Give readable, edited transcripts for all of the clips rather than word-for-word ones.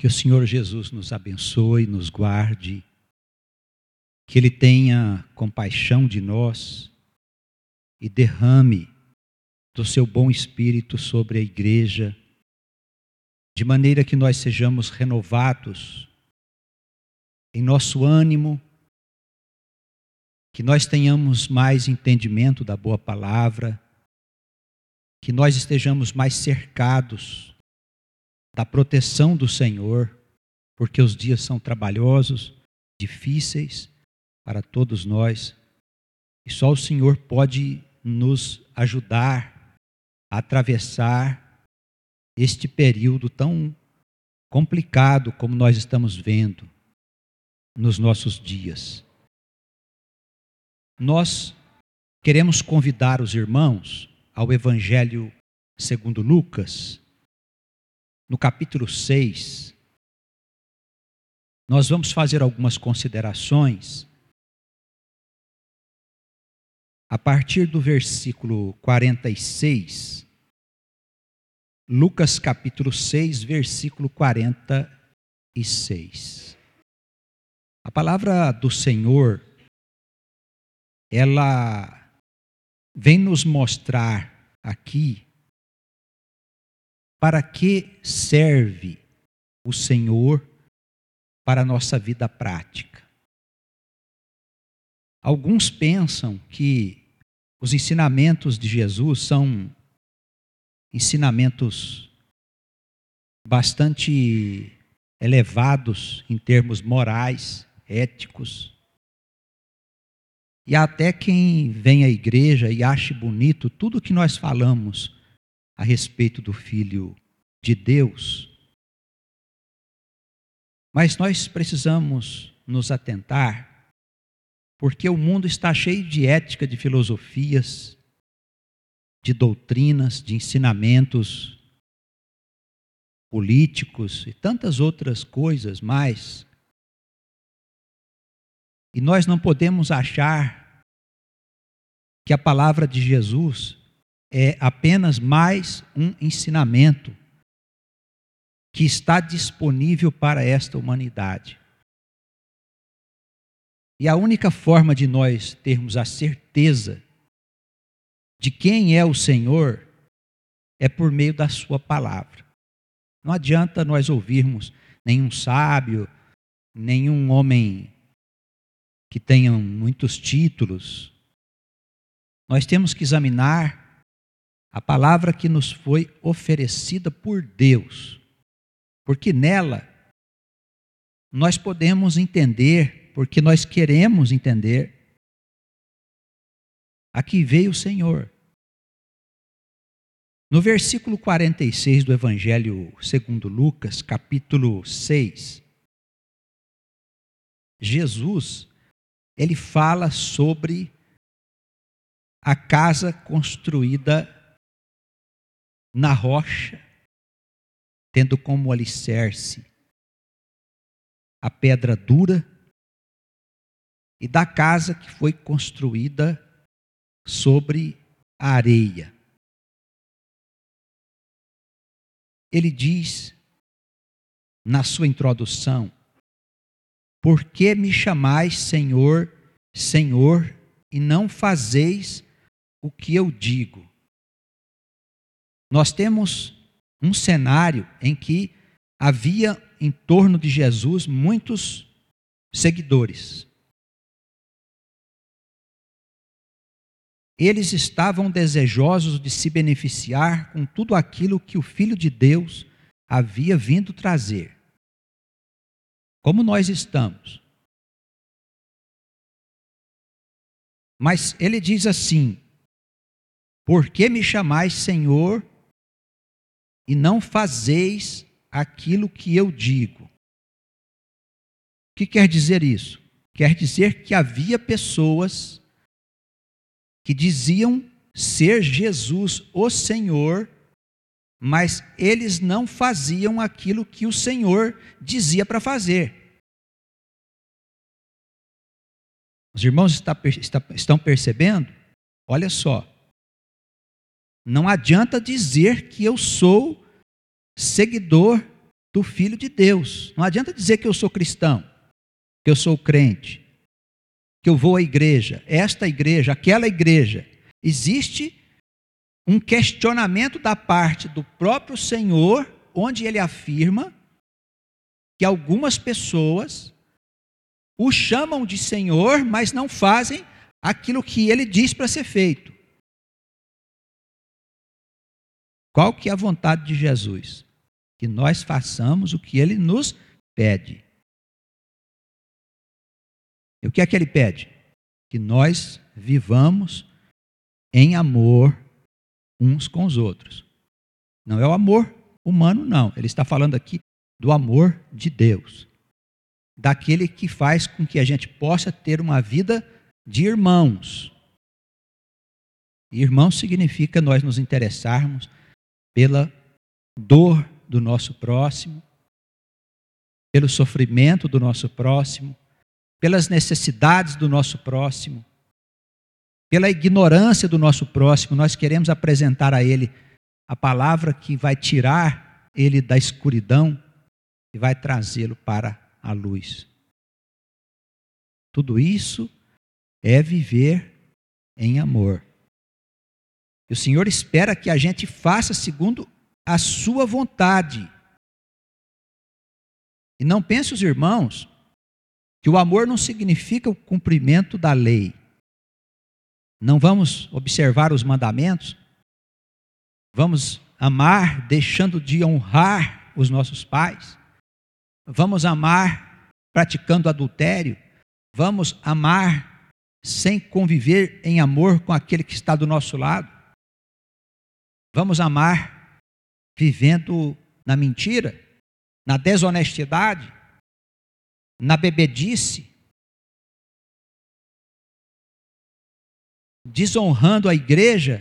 Que o Senhor Jesus nos abençoe, nos guarde, que Ele tenha compaixão de nós e derrame do seu bom Espírito sobre a igreja, de maneira que nós sejamos renovados em nosso ânimo, que nós tenhamos mais entendimento da boa palavra, que nós estejamos mais cercados da proteção do Senhor, porque os dias são trabalhosos, difíceis para todos nós, e só o Senhor pode nos ajudar a atravessar este período tão complicado como nós estamos vendo nos nossos dias. Nós queremos convidar os irmãos ao Evangelho segundo Lucas, no capítulo 6. Nós vamos fazer algumas considerações a partir do versículo 46, Lucas capítulo 6, versículo 46. A palavra do Senhor, ela vem nos mostrar aqui para que serve o Senhor para a nossa vida prática. Alguns pensam que os ensinamentos de Jesus são ensinamentos bastante elevados em termos morais, éticos. E há até quem vem à igreja e ache bonito tudo que nós falamos a respeito do Filho de Deus. Mas nós precisamos nos atentar, porque o mundo está cheio de ética, de filosofias, de doutrinas, de ensinamentos políticos e tantas outras coisas mais. E nós não podemos achar que a palavra de Jesus é apenas mais um ensinamento que está disponível para esta humanidade. E a única forma de nós termos a certeza de quem é o Senhor é por meio da sua palavra. Não adianta nós ouvirmos nenhum sábio, nenhum homem que tenha muitos títulos. Nós temos que examinar a palavra que nos foi oferecida por Deus, porque nela nós podemos entender, porque nós queremos entender, a que veio o Senhor. No versículo 46 do Evangelho segundo Lucas, capítulo 6, Jesus, ele fala sobre a casa construída na rocha, tendo como alicerce a pedra dura, e da casa que foi construída sobre a areia. Ele diz, na sua introdução, por que me chamais Senhor, Senhor, e não fazeis o que eu digo? Nós temos um cenário em que havia em torno de Jesus muitos seguidores. Eles estavam desejosos de se beneficiar com tudo aquilo que o Filho de Deus havia vindo trazer. Como nós estamos. Mas ele diz assim, por que me chamais Senhor e não fazeis aquilo que eu digo? O que quer dizer isso? Quer dizer que havia pessoas que diziam ser Jesus o Senhor, mas eles não faziam aquilo que o Senhor dizia para fazer. Os irmãos estão percebendo? Olha só, não adianta dizer que eu sou seguidor do Filho de Deus. Não adianta dizer que eu sou cristão, que eu sou crente, que eu vou à igreja, esta igreja, aquela igreja. Existe um questionamento da parte do próprio Senhor, onde ele afirma que algumas pessoas o chamam de Senhor, mas não fazem aquilo que ele diz para ser feito. Qual que é a vontade de Jesus? Que nós façamos o que ele nos pede. E o que é que ele pede? Que nós vivamos em amor uns com os outros. Não é o amor humano, não. Ele está falando aqui do amor de Deus. Daquele que faz com que a gente possa ter uma vida de irmãos. E irmão significa nós nos interessarmos pela dor do nosso próximo, pelo sofrimento do nosso próximo, pelas necessidades do nosso próximo, pela ignorância do nosso próximo. Nós queremos apresentar a ele a palavra que vai tirar ele da escuridão e vai trazê-lo para a luz. Tudo isso é viver em amor. E o Senhor espera que a gente faça segundo a sua vontade. E não pense os irmãos que o amor não significa o cumprimento da lei. Não vamos observar os mandamentos, vamos amar deixando de honrar os nossos pais, vamos amar praticando adultério, vamos amar sem conviver em amor com aquele que está do nosso lado, vamos amar vivendo na mentira, na desonestidade, na bebedice, desonrando a igreja,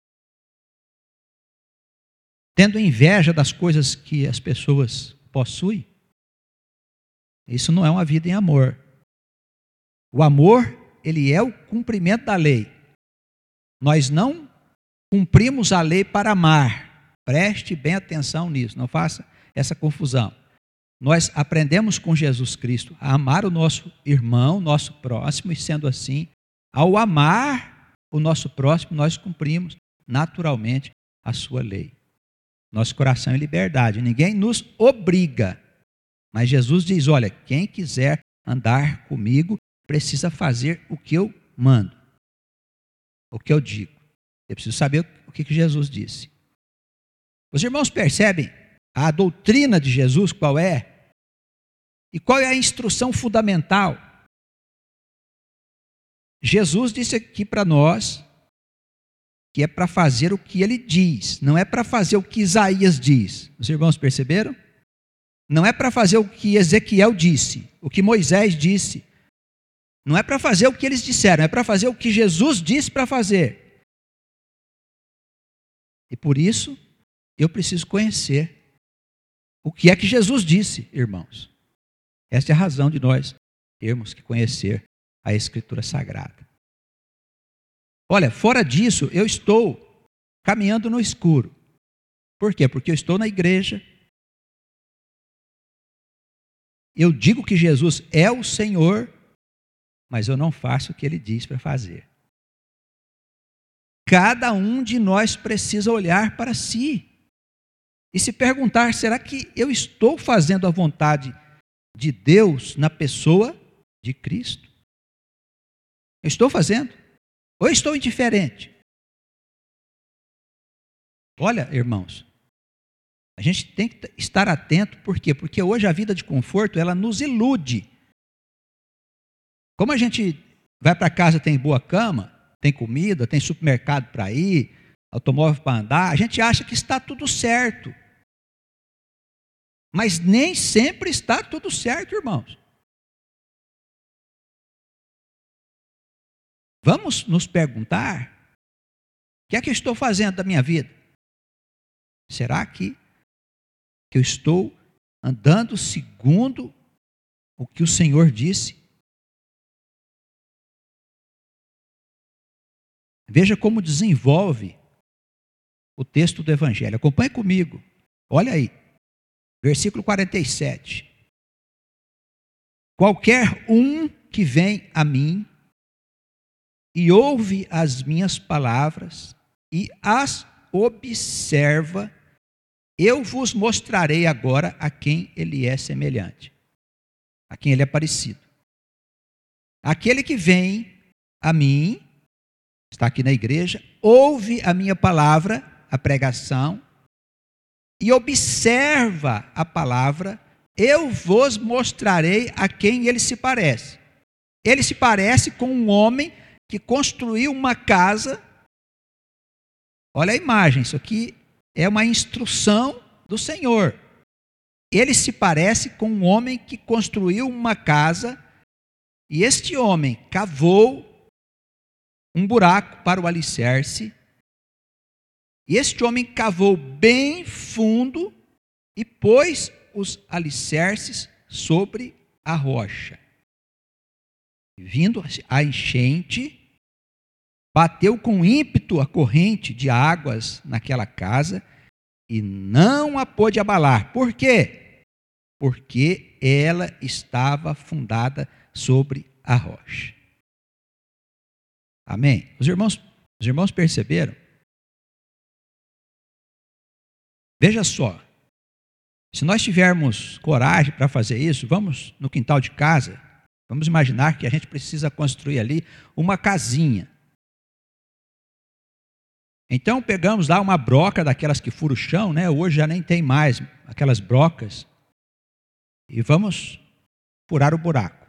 tendo inveja das coisas que as pessoas possuem. Isso não é uma vida em amor. O amor, ele é o cumprimento da lei. Nós não cumprimos a lei para amar. Preste bem atenção nisso, não faça essa confusão. Nós aprendemos com Jesus Cristo a amar o nosso irmão, nosso próximo, e sendo assim, ao amar o nosso próximo, nós cumprimos naturalmente a sua lei. Nosso coração é liberdade, ninguém nos obriga. Mas Jesus diz, olha, quem quiser andar comigo, precisa fazer o que eu mando, o que eu digo. Eu preciso saber o que Jesus disse. Os irmãos percebem a doutrina de Jesus, qual é? E qual é a instrução fundamental? Jesus disse aqui para nós que é para fazer o que ele diz, não é para fazer o que Isaías diz. Os irmãos perceberam? Não é para fazer o que Ezequiel disse, o que Moisés disse. Não é para fazer o que eles disseram, é para fazer o que Jesus disse para fazer. E por isso, eu preciso conhecer o que é que Jesus disse, irmãos. Essa é a razão de nós termos que conhecer a Escritura Sagrada. Olha, fora disso, eu estou caminhando no escuro. Por quê? Porque eu estou na igreja. Eu digo que Jesus é o Senhor, mas eu não faço o que ele diz para fazer. Cada um de nós precisa olhar para si e se perguntar, será que eu estou fazendo a vontade de Deus na pessoa de Cristo? Eu estou fazendo? Ou estou indiferente? Olha, irmãos, a gente tem que estar atento, por quê? Porque hoje a vida de conforto, ela nos ilude. Como a gente vai para casa, tem boa cama, tem comida, tem supermercado para ir, automóvel para andar, a gente acha que está tudo certo. Mas nem sempre está tudo certo, irmãos. Vamos nos perguntar, o que é que eu estou fazendo da minha vida? Será que eu estou andando segundo o que o Senhor disse? Veja como desenvolve o texto do Evangelho. Acompanhe comigo. Olha aí. Versículo 47. Qualquer um que vem a mim e ouve as minhas palavras e as observa, eu vos mostrarei agora a quem ele é semelhante, a quem ele é parecido. Aquele que vem a mim, está aqui na igreja, ouve a minha palavra, a pregação, e observa a palavra, eu vos mostrarei a quem ele se parece. Ele se parece com um homem que construiu uma casa. Olha a imagem, isso aqui é uma instrução do Senhor. Ele se parece com um homem que construiu uma casa, e este homem cavou um buraco para o alicerce, e este homem cavou bem fundo e pôs os alicerces sobre a rocha. Vindo a enchente, bateu com ímpeto a corrente de águas naquela casa e não a pôde abalar. Por quê? Porque ela estava fundada sobre a rocha. Amém? Os irmãos perceberam? Veja só, se nós tivermos coragem para fazer isso, vamos no quintal de casa, vamos imaginar que a gente precisa construir ali uma casinha. Então pegamos lá uma broca daquelas que fura o chão, né? Hoje já nem tem mais aquelas brocas, e vamos furar o buraco.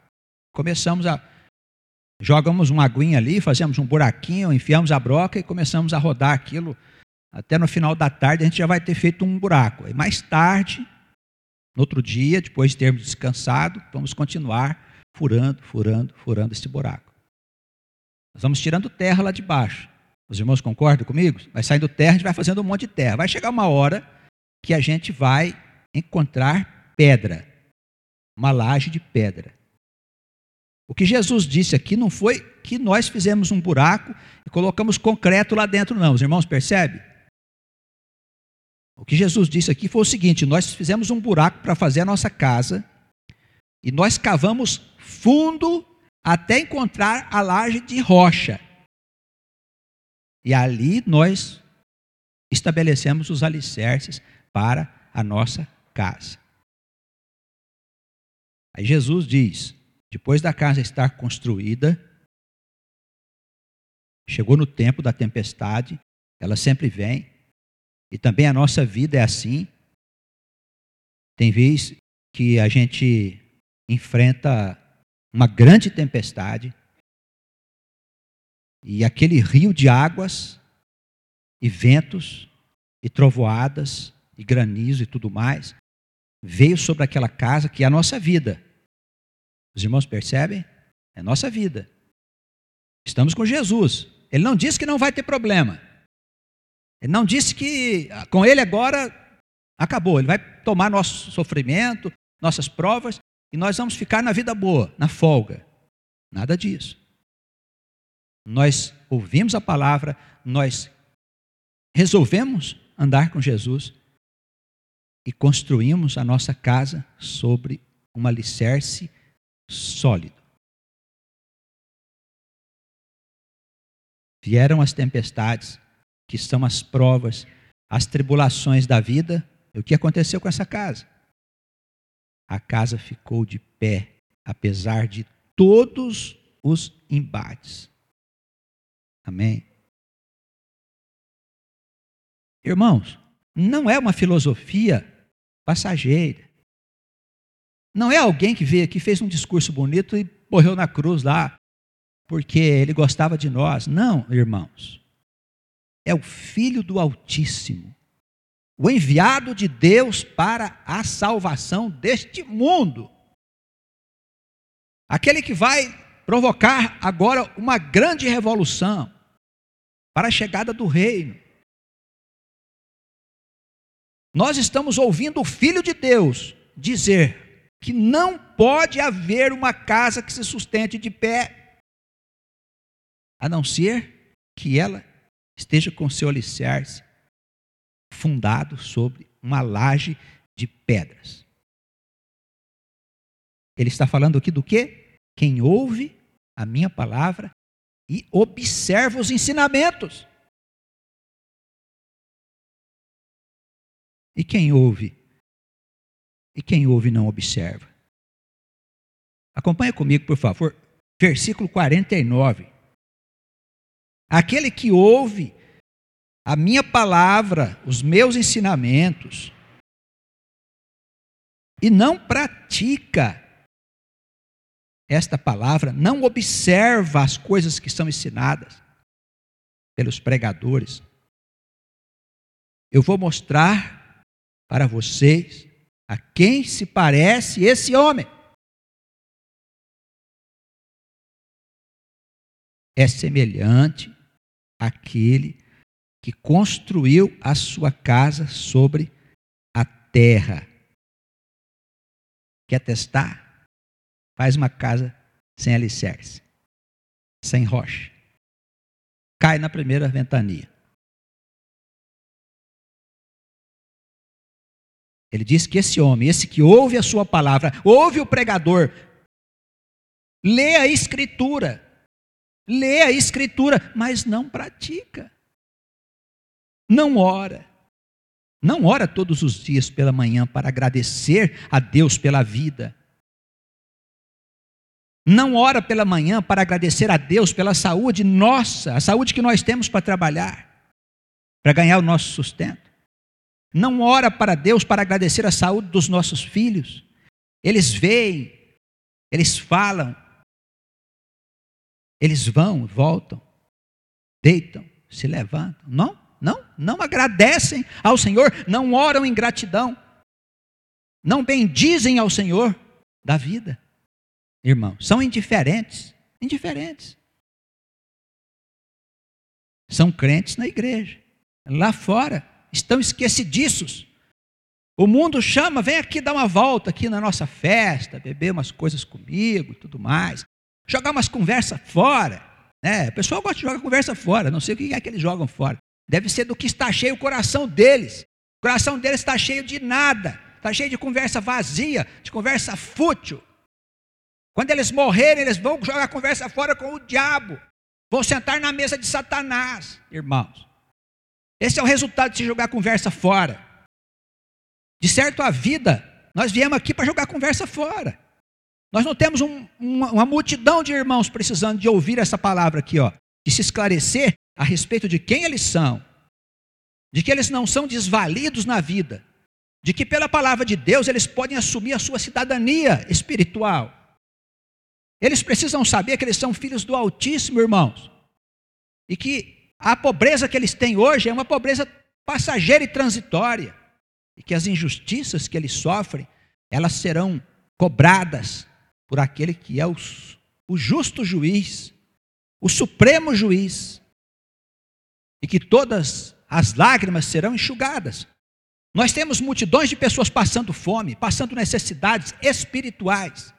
Jogamos uma aguinha ali, fazemos um buraquinho, enfiamos a broca e começamos a rodar aquilo. Até no final da tarde a gente já vai ter feito um buraco. E mais tarde, no outro dia, depois de termos descansado, vamos continuar furando esse buraco. Nós vamos tirando terra lá de baixo. Os irmãos concordam comigo? Vai saindo terra, a gente vai fazendo um monte de terra. Vai chegar uma hora que a gente vai encontrar pedra, uma laje de pedra. O que Jesus disse aqui não foi que nós fizemos um buraco e colocamos concreto lá dentro, não. Os irmãos percebem? O que Jesus disse aqui foi o seguinte: nós fizemos um buraco para fazer a nossa casa e nós cavamos fundo até encontrar a laje de rocha. E ali nós estabelecemos os alicerces para a nossa casa. Aí Jesus diz, depois da casa estar construída, chegou no tempo da tempestade, ela sempre vem, e também a nossa vida é assim. Tem vezes que a gente enfrenta uma grande tempestade, e aquele rio de águas, e ventos, e trovoadas, e granizo e tudo mais, veio sobre aquela casa que é a nossa vida. Os irmãos percebem? É a nossa vida. Estamos com Jesus. Ele não disse que não vai ter problema. Ele não disse que com ele agora acabou. Ele vai tomar nosso sofrimento, nossas provas, e nós vamos ficar na vida boa, na folga. Nada disso. Nós ouvimos a palavra, nós resolvemos andar com Jesus e construímos a nossa casa sobre um alicerce sólido. Vieram as tempestades, que são as provas, as tribulações da vida. E o que aconteceu com essa casa? A casa ficou de pé, apesar de todos os embates. Amém? Irmãos, não é uma filosofia passageira. Não é alguém que veio aqui, fez um discurso bonito e morreu na cruz lá, porque ele gostava de nós. Não, irmãos. É o Filho do Altíssimo, o enviado de Deus para a salvação deste mundo. Aquele que vai provocar agora uma grande revolução para a chegada do reino. Nós estamos ouvindo o Filho de Deus dizer que não pode haver uma casa que se sustente de pé, a não ser que ela esteja com seu alicerce fundado sobre uma laje de pedras. Ele está falando aqui do quê? Quem ouve a minha palavra e observa os ensinamentos. E quem ouve? E quem ouve e não observa? Acompanha comigo, por favor, versículo 49. Aquele que ouve a minha palavra, os meus ensinamentos, e não pratica esta palavra, não observa as coisas que são ensinadas pelos pregadores, eu vou mostrar para vocês a quem se parece esse homem. É semelhante àquele que construiu a sua casa sobre a terra. Quer testar? Faz uma casa sem alicerce, sem rocha. Cai na primeira ventania. Ele diz que esse homem, esse que ouve a sua palavra, ouve o pregador, lê a Escritura, mas não pratica. Não ora todos os dias pela manhã para agradecer a Deus pela vida. Não ora pela manhã para agradecer a Deus pela saúde nossa, a saúde que nós temos para trabalhar, para ganhar o nosso sustento. Não ora para Deus para agradecer a saúde dos nossos filhos. Eles veem, eles falam, eles vão, voltam, deitam, se levantam. Não agradecem ao Senhor, não oram em gratidão, não bendizem ao Senhor da vida. Irmãos, são indiferentes. São crentes na igreja, lá fora estão esquecidíssos. O mundo chama, vem aqui dar uma volta aqui na nossa festa, beber umas coisas comigo e tudo mais, jogar umas conversas fora, né? O pessoal gosta de jogar conversa fora, não sei o que é que eles jogam fora. Deve ser do que está cheio o coração deles. O coração deles está cheio de nada, está cheio de conversa vazia, de conversa fútil. Quando eles morrerem, eles vão jogar a conversa fora com o diabo. Vão sentar na mesa de Satanás, irmãos. Esse é o resultado de se jogar a conversa fora. De certo, a vida, nós viemos aqui para jogar a conversa fora. Nós não temos uma multidão de irmãos precisando de ouvir essa palavra aqui, ó, de se esclarecer a respeito de quem eles são, de que eles não são desvalidos na vida, de que pela palavra de Deus eles podem assumir a sua cidadania espiritual. Eles precisam saber que eles são filhos do Altíssimo, irmãos. E que a pobreza que eles têm hoje é uma pobreza passageira e transitória. E que as injustiças que eles sofrem, elas serão cobradas por aquele que é o justo juiz, o supremo juiz. E que todas as lágrimas serão enxugadas. Nós temos multidões de pessoas passando fome, passando necessidades espirituais.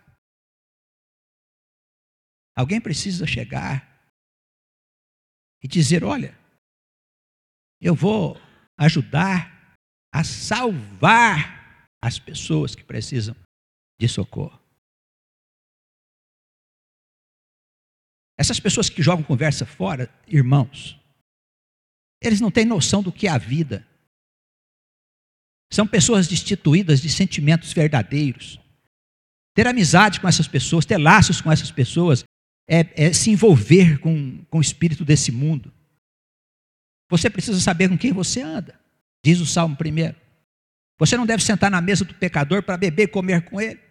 Alguém precisa chegar e dizer, olha, eu vou ajudar a salvar as pessoas que precisam de socorro. Essas pessoas que jogam conversa fora, irmãos, eles não têm noção do que é a vida. São pessoas destituídas de sentimentos verdadeiros. Ter amizade com essas pessoas, ter laços com essas pessoas, é se envolver com o espírito desse mundo. Você precisa saber com quem você anda, diz o Salmo 1. Você não deve sentar na mesa do pecador para beber e comer com ele.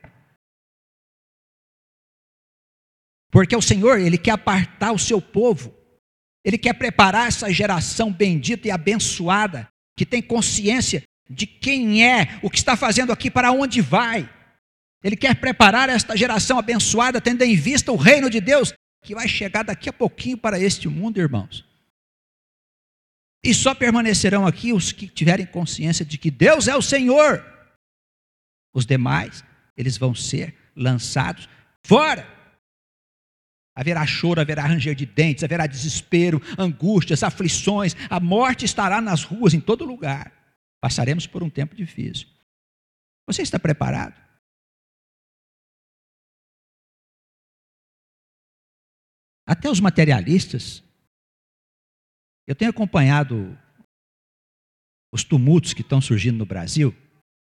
Porque o Senhor, Ele quer apartar o seu povo. Ele quer preparar essa geração bendita e abençoada, que tem consciência de quem é, o que está fazendo aqui, para onde vai. Ele quer preparar esta geração abençoada, tendo em vista o reino de Deus, que vai chegar daqui a pouquinho para este mundo, irmãos. E só permanecerão aqui os que tiverem consciência de que Deus é o Senhor. Os demais, eles vão ser lançados fora. Haverá choro, haverá ranger de dentes, haverá desespero, angústias, aflições. A morte estará nas ruas, em todo lugar. Passaremos por um tempo difícil. Você está preparado? Até os materialistas, eu tenho acompanhado os tumultos que estão surgindo no Brasil,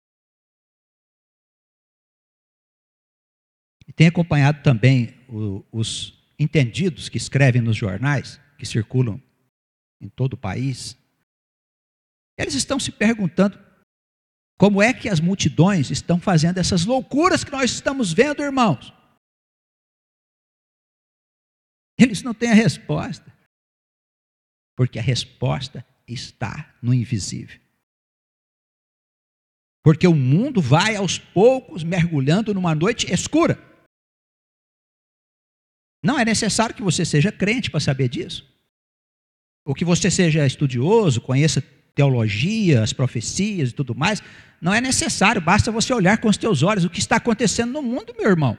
e tenho acompanhado também os entendidos que escrevem nos jornais, que circulam em todo o país. Eles estão se perguntando como é que as multidões estão fazendo essas loucuras que nós estamos vendo, irmãos. Eles não têm a resposta, porque a resposta está no invisível. Porque o mundo vai aos poucos mergulhando numa noite escura. Não é necessário que você seja crente para saber disso. Ou que você seja estudioso, conheça teologia, as profecias e tudo mais. Não é necessário, basta você olhar com os teus olhos o que está acontecendo no mundo, meu irmão.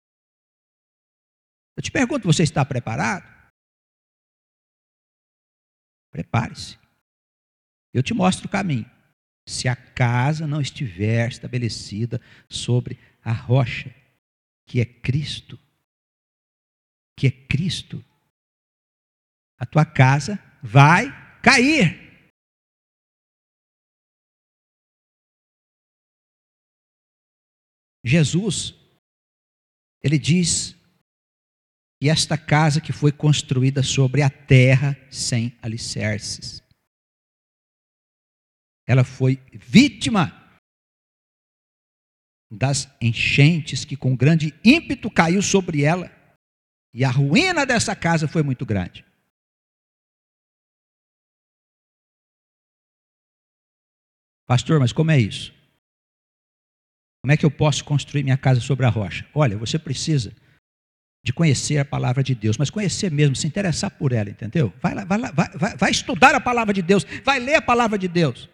Eu te pergunto, você está preparado? Prepare-se. Eu te mostro o caminho. Se a casa não estiver estabelecida sobre a rocha, que é Cristo, a tua casa vai cair. Jesus, ele diz que esta casa que foi construída sobre a terra sem alicerces, ela foi vítima das enchentes que com grande ímpeto caiu sobre ela, e a ruína dessa casa foi muito grande. Pastor, mas como é isso? Como é que eu posso construir minha casa sobre a rocha? Olha, você precisa de conhecer a palavra de Deus, mas conhecer mesmo, se interessar por ela, entendeu? Vai estudar a palavra de Deus, vai ler a palavra de Deus.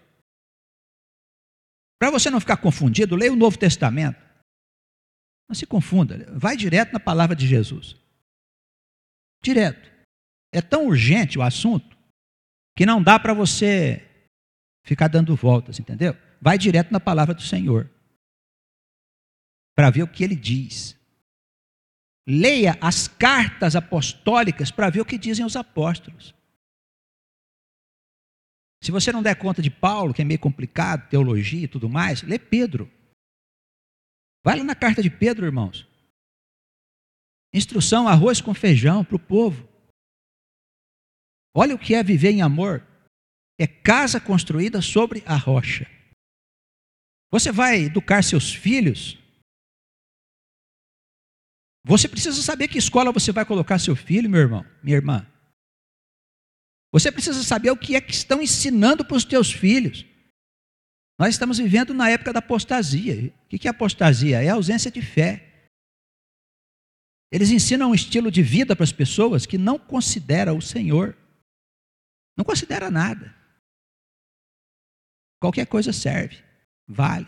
Para você não ficar confundido, leia o Novo Testamento. Não se confunda, vai direto na palavra de Jesus. Direto. É tão urgente o assunto que não dá para você ficar dando voltas, entendeu? Vai direto na palavra do Senhor para ver o que ele diz. Leia as cartas apostólicas para ver o que dizem os apóstolos. Se você não der conta de Paulo, que é meio complicado, teologia e tudo mais, lê Pedro. Vai lá na carta de Pedro, irmãos. Instrução, arroz com feijão para o povo. Olha o que é viver em amor. É casa construída sobre a rocha. Você vai educar seus filhos. Você precisa saber que escola você vai colocar seu filho, meu irmão, minha irmã. Você precisa saber o que é que estão ensinando para os teus filhos. Nós estamos vivendo na época da apostasia. O que é apostasia? É a ausência de fé. Eles ensinam um estilo de vida para as pessoas que não considera o Senhor. Não considera nada. Qualquer coisa serve, vale.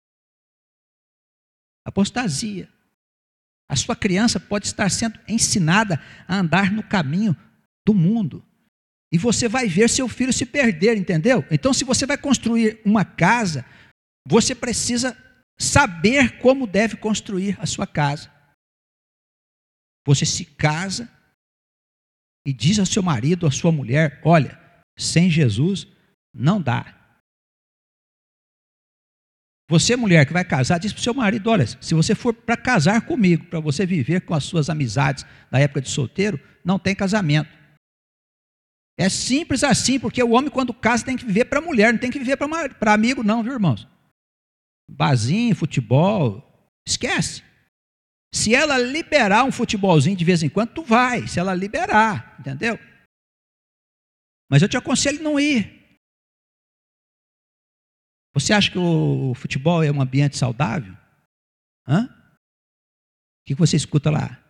Apostasia. A sua criança pode estar sendo ensinada a andar no caminho do mundo. E você vai ver seu filho se perder, entendeu? Então, se você vai construir uma casa, você precisa saber como deve construir a sua casa. Você se casa e diz ao seu marido, à sua mulher, olha, sem Jesus não dá. Você, mulher que vai casar, diz para o seu marido, olha, se você for para casar comigo, para você viver com as suas amizades da época de solteiro, não tem casamento. É simples assim, porque o homem quando casa tem que viver para a mulher, não tem que viver para amigo não, viu, irmãos? Barzinho, futebol, esquece. Se ela liberar um futebolzinho de vez em quando, tu vai, se ela liberar, entendeu? Mas eu te aconselho não ir. Você acha que o futebol é um ambiente saudável? Hã? O que você escuta lá?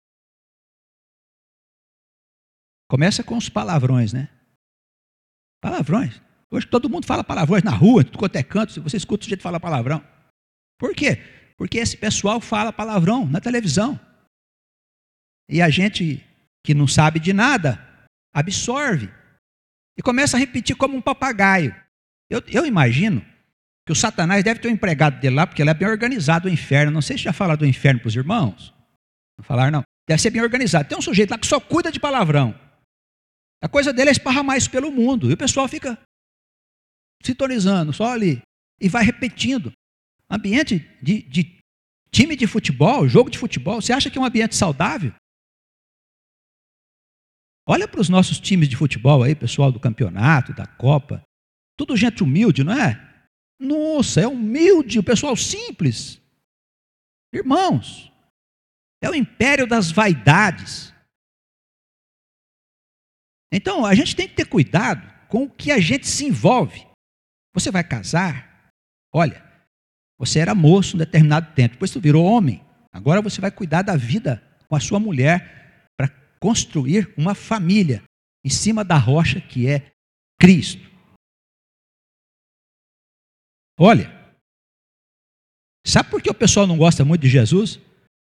Começa com os palavrões, né? Palavrões. Hoje todo mundo fala palavrões na rua, tudo quanto é canto, você escuta o jeito de falar palavrão. Por quê? Porque esse pessoal fala palavrão na televisão. E a gente que não sabe de nada, absorve. E começa a repetir como um papagaio. Eu imagino que o Satanás deve ter um empregado dele lá, porque ele é bem organizado, o inferno. Não sei se já falaram do inferno para os irmãos. Não falaram, não. Deve ser bem organizado. Tem um sujeito lá que só cuida de palavrão. A coisa dele é esparramar isso pelo mundo. E o pessoal fica sintonizando, só ali. E vai repetindo. Ambiente de time de futebol, jogo de futebol, você acha que é um ambiente saudável? Olha para os nossos times de futebol aí, pessoal do campeonato, da Copa. Tudo gente humilde, não é? Nossa, é humilde, o pessoal simples. Irmãos, é o império das vaidades. Então, a gente tem que ter cuidado com o que a gente se envolve. Você vai casar, olha, você era moço um determinado tempo, depois você virou homem. Agora você vai cuidar da vida com a sua mulher para construir uma família em cima da rocha que é Cristo. Olha, sabe por que o pessoal não gosta muito de Jesus?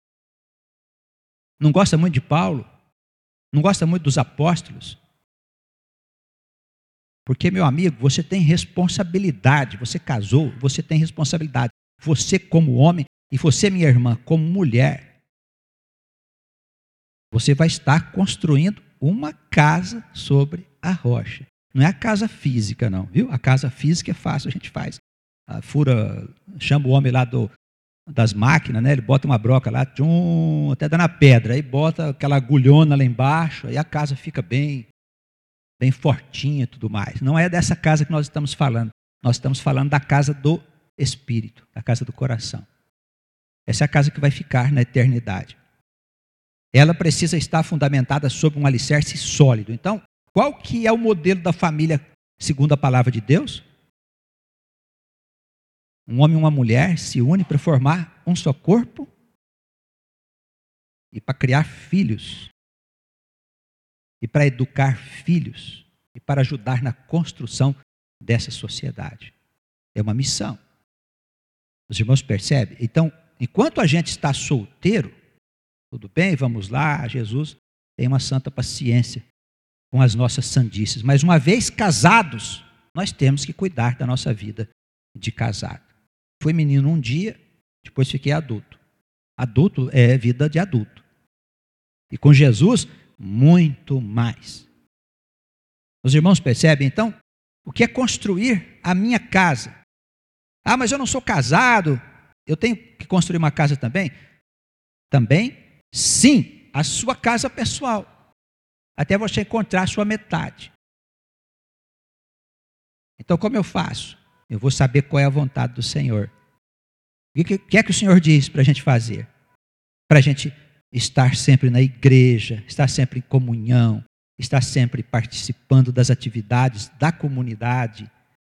Não gosta muito de Paulo? Não gosta muito dos apóstolos? Porque, meu amigo, você tem responsabilidade. Você casou, você tem responsabilidade. Você como homem e você, minha irmã, como mulher. Você vai estar construindo uma casa sobre a rocha. Não é a casa física, não, viu? A casa física é fácil, a gente faz. Chama o homem lá das máquinas, né? Ele bota uma broca lá, até dá na pedra, aí bota aquela agulhona lá embaixo, aí a casa fica bem fortinha e tudo mais. Não é dessa casa que nós estamos falando. Nós estamos falando da casa do Espírito, da casa do coração. Essa é a casa que vai ficar na eternidade. Ela precisa estar fundamentada sobre um alicerce sólido. Então, qual que é o modelo da família segundo a palavra de Deus? Um homem e uma mulher se unem para formar um só corpo e para criar filhos, e para educar filhos, e para ajudar na construção dessa sociedade. É uma missão. Os irmãos percebem? Então, enquanto a gente está solteiro, tudo bem, vamos lá, Jesus tem uma santa paciência com as nossas sandices. Mas uma vez casados, nós temos que cuidar da nossa vida de casado. Fui menino um dia, depois fiquei adulto. Adulto é vida de adulto. E com Jesus, muito mais. Os irmãos percebem, então, o que é construir a minha casa? Ah, mas eu não sou casado, eu tenho que construir uma casa também? Também, sim, a sua casa pessoal. Até você encontrar a sua metade. Então, como eu faço? Eu vou saber qual é a vontade do Senhor. O que é que o Senhor diz para a gente fazer? Para a gente estar sempre na igreja, estar sempre em comunhão, estar sempre participando das atividades da comunidade.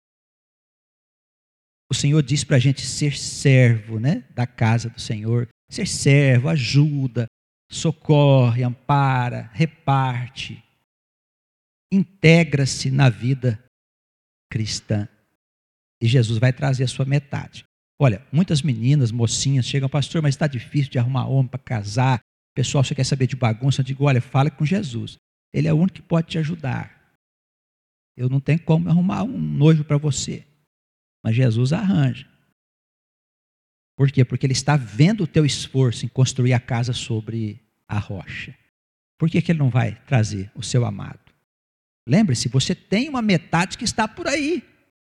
O Senhor diz para a gente ser servo, né, da casa do Senhor. Ser servo, ajuda, socorre, ampara, reparte, integra-se na vida cristã. E Jesus vai trazer a sua metade. Olha, muitas meninas, mocinhas, chegam, pastor, mas está difícil de arrumar homem para casar. Pessoal, você quer saber de bagunça? Eu digo, olha, fala com Jesus. Ele é o único que pode te ajudar. Eu não tenho como arrumar um noivo para você. Mas Jesus arranja. Por quê? Porque Ele está vendo o teu esforço em construir a casa sobre a rocha. Por que Ele não vai trazer o seu amado? Lembre-se, você tem uma metade que está por aí.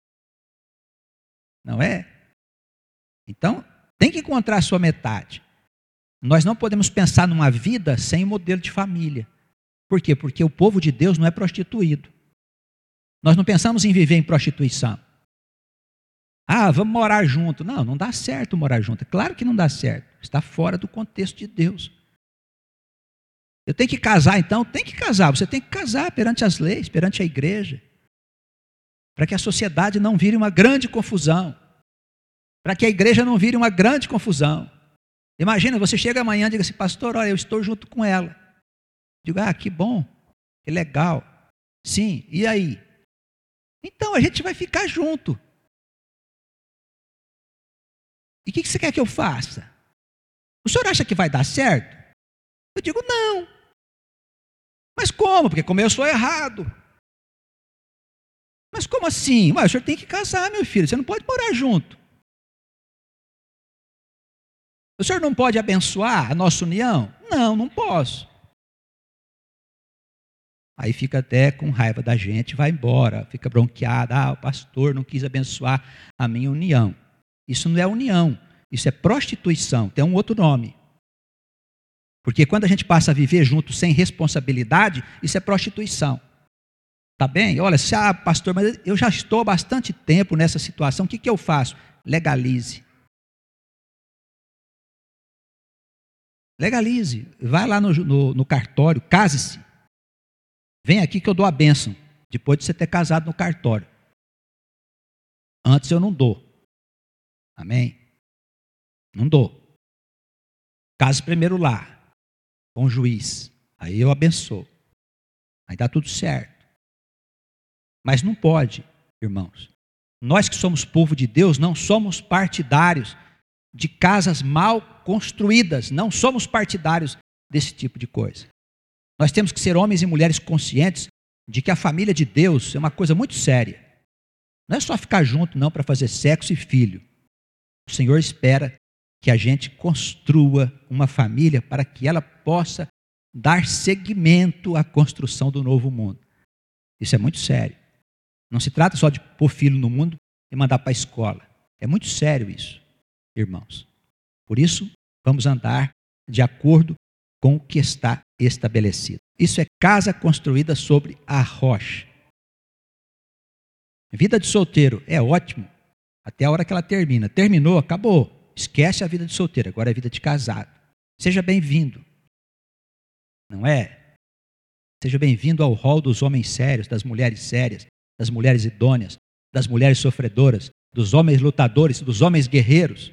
Não é? Então, tem que encontrar a sua metade. Nós não podemos pensar numa vida sem um modelo de família. Por quê? Porque o povo de Deus não é prostituído. Nós não pensamos em viver em prostituição. Ah, vamos morar junto. Não, não dá certo morar junto. É claro que não dá certo. Está fora do contexto de Deus. Eu tenho que casar, então? Tem que casar. Você tem que casar perante as leis, perante a igreja. Para que a sociedade não vire uma grande confusão. Para que a igreja não vire uma grande confusão. Imagina, você chega amanhã e diga assim, pastor, olha, eu estou junto com ela. Digo, que bom, que legal. Sim, e aí? Então a gente vai ficar junto. E o que você quer que eu faça? O senhor acha que vai dar certo? Eu digo, não. Mas como? Porque como eu sou errado. Mas como assim? Ué, o senhor tem que casar, meu filho, você não pode morar junto. O senhor não pode abençoar a nossa união? Não, não posso. Aí fica até com raiva da gente, vai embora, fica bronqueado. O pastor não quis abençoar a minha união. Isso não é união, isso é prostituição, tem um outro nome. Porque quando a gente passa a viver junto sem responsabilidade, isso é prostituição. Tá bem? Olha, pastor, mas eu já estou há bastante tempo nessa situação, o que eu faço? Legalize. Legalize. Vai lá no cartório, case-se. Vem aqui que eu dou a bênção, depois de você ter casado no cartório. Antes eu não dou. Amém? Não dou. Case primeiro lá, com o juiz. Aí eu abençoo. Aí dá tudo certo. Mas não pode, irmãos. Nós que somos povo de Deus, não somos partidários de casas mal construídas. Não somos partidários desse tipo de coisa. Nós temos que ser homens e mulheres conscientes de que a família de Deus é uma coisa muito séria. Não é só ficar junto, não, para fazer sexo e filho. O Senhor espera que a gente construa uma família para que ela possa dar seguimento à construção do novo mundo. Isso é muito sério. Não se trata só de pôr filho no mundo e mandar para a escola. É muito sério isso, irmãos. Por isso, vamos andar de acordo com o que está estabelecido. Isso é casa construída sobre a rocha. Vida de solteiro é ótimo até a hora que ela termina. Terminou, acabou. Esquece a vida de solteiro, agora é vida de casado. Seja bem-vindo. Não é? Seja bem-vindo ao rol dos homens sérios, das mulheres idôneas, das mulheres sofredoras, dos homens lutadores, dos homens guerreiros.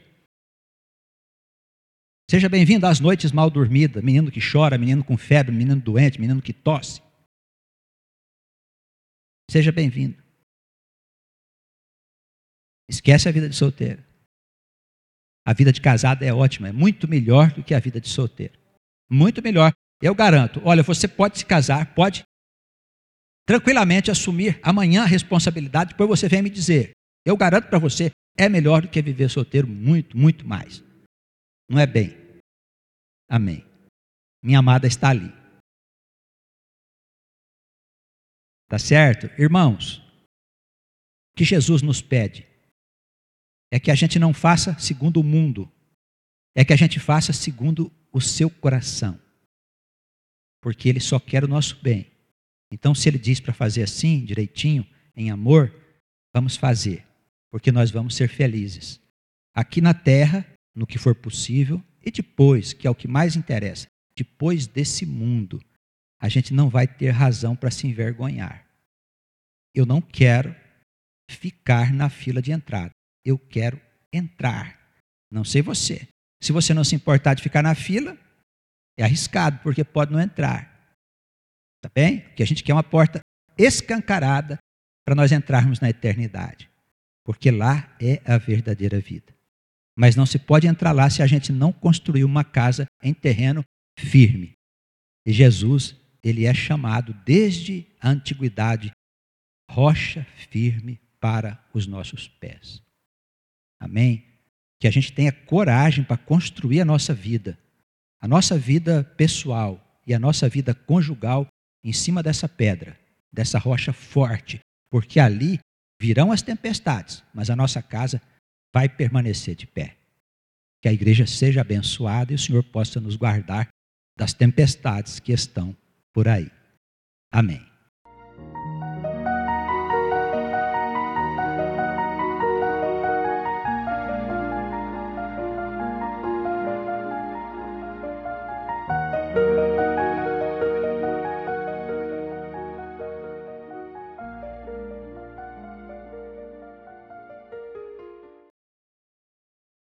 Seja bem-vindo às noites mal dormidas, menino que chora, menino com febre, menino doente, menino que tosse. Seja bem-vindo. Esquece a vida de solteiro. A vida de casado é ótima, é muito melhor do que a vida de solteiro. Muito melhor. Eu garanto. Olha, você pode se casar, pode tranquilamente assumir amanhã a responsabilidade, depois você vem me dizer. Eu garanto para você, é melhor do que viver solteiro, muito, muito mais. Não é bem? Amém. Minha amada está ali. Tá certo? Irmãos, o que Jesus nos pede é que a gente não faça segundo o mundo, é que a gente faça segundo o seu coração, porque Ele só quer o nosso bem. Então, se Ele diz para fazer assim, direitinho, em amor, vamos fazer, porque nós vamos ser felizes, aqui na terra, no que for possível, e depois, que é o que mais interessa, depois desse mundo, a gente não vai ter razão para se envergonhar. Eu não quero ficar na fila de entrada. Eu quero entrar. Não sei você. Se você não se importar de ficar na fila, é arriscado, porque pode não entrar. Tá bem? Porque a gente quer uma porta escancarada para nós entrarmos na eternidade. Porque lá é a verdadeira vida. Mas não se pode entrar lá se a gente não construir uma casa em terreno firme. E Jesus, Ele é chamado desde a antiguidade rocha firme para os nossos pés. Amém? Que a gente tenha coragem para construir a nossa vida pessoal e a nossa vida conjugal em cima dessa pedra, dessa rocha forte, porque ali virão as tempestades, mas a nossa casa vai permanecer de pé. Que a igreja seja abençoada e o Senhor possa nos guardar das tempestades que estão por aí. Amém.